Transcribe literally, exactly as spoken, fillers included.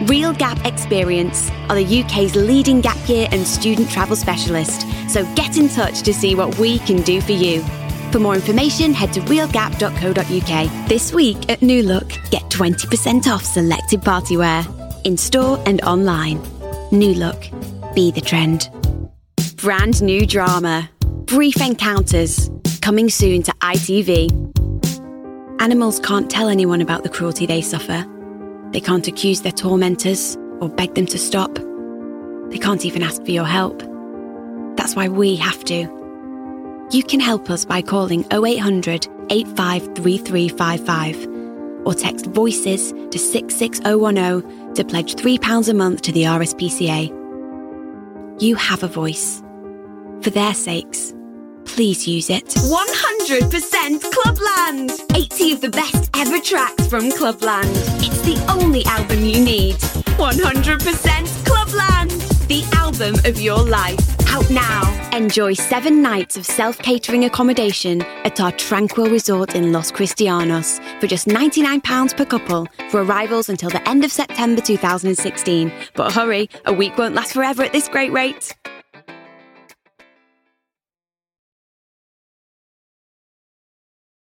Real Gap Experience are the U K's leading gap year and student travel specialist, so get in touch to see what we can do for you. For more information, head to real gap dot co dot uk. This week at New Look, get twenty percent off selected party wear, in store and online. New Look, be the trend. Brand new drama, Brief Encounters, coming soon to I T V. Animals can't tell anyone about the cruelty they suffer. They can't accuse their tormentors or beg them to stop. They can't even ask for your help. That's why we have to. You can help us by calling oh eight hundred, eight five three three five five or text VOICES to six six oh one oh to pledge three pounds a month to the R S P C A. You have a voice. For their sakes, please use it. one hundred percent Clubland! eighty of the best ever tracks from Clubland. It's the only album you need. one hundred percent Clubland! The album of your life. Out now. Enjoy seven nights of self-catering accommodation at our tranquil resort in Los Cristianos for just ninety-nine pounds per couple for arrivals until the end of September two thousand sixteen. But hurry, a week won't last forever at this great rate.